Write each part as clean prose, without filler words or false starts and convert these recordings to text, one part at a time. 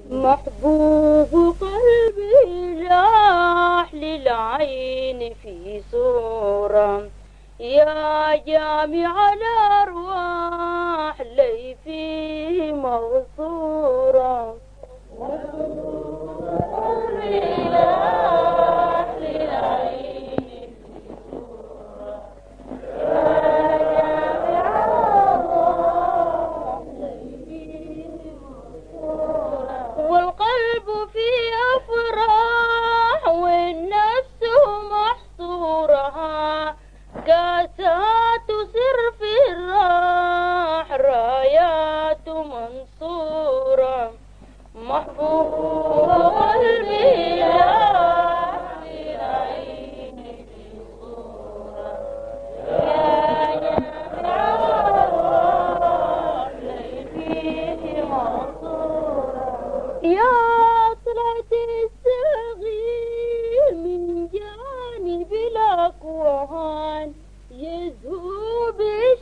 محبوب قلبي لاح للعين في صورة، يا جامع الأرواح لي فيه مغصورة. محبوب قلبي لاح للعين في صورة، يا جامع الأرواح لي فيه مغصورة. والقلب في أفراح والنفس محصورها، كاسات سر في الراح رايات منصورة. محبوب قلبي لاح للعين في صورة، يا جامع الأرواح لي فيه مغصورة. يا طلعت الصغير من جانب الأكوان، يزهو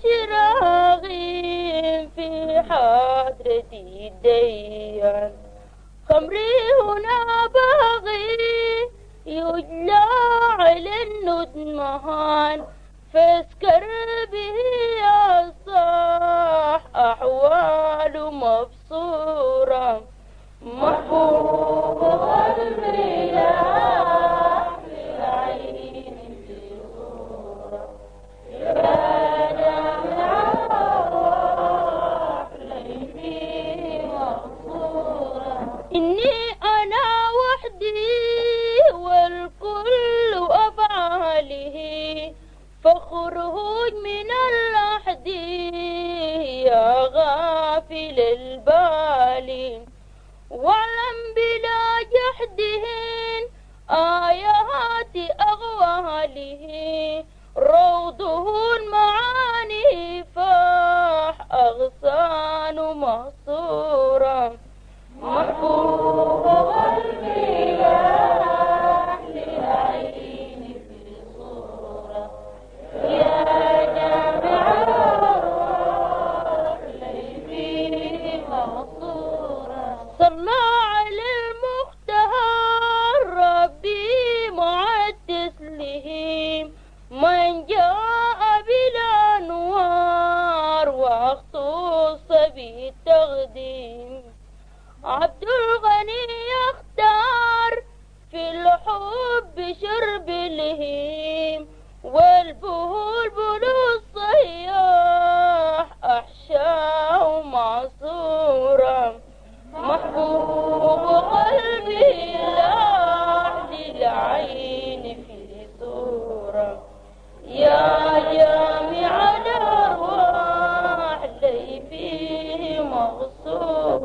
بشراغي في حضرة الديان. خمري هنا باغي يجلى على الندمهان، فاسكر به يا صاح أحوال مبصورة. محبوب قلبي لاح للعين في صورة، يا جامع الأرواح لي فيه مغصورة. إني أنا وحدي والكل أفعاله، فخره من اللحد يا غافل البال. واعلم بلا جحدهن آيات أغواله، روضه المعاني فاح أغصان مهصورة. محبوب قلبي لاح للعين في صورة، يا جامع الأرواح لي فيه مغصورة. صلى على المختار ربي مع التسليم، من جاء بالأنوار واختص بالتقديم. عبد الغني يختار في الحب شرب الهيم، والبلبل الصياح أحشاه معصورة. محبوب قلبي لاح للعين في صورة، يا جامع الأرواح لي فيه مغصورة.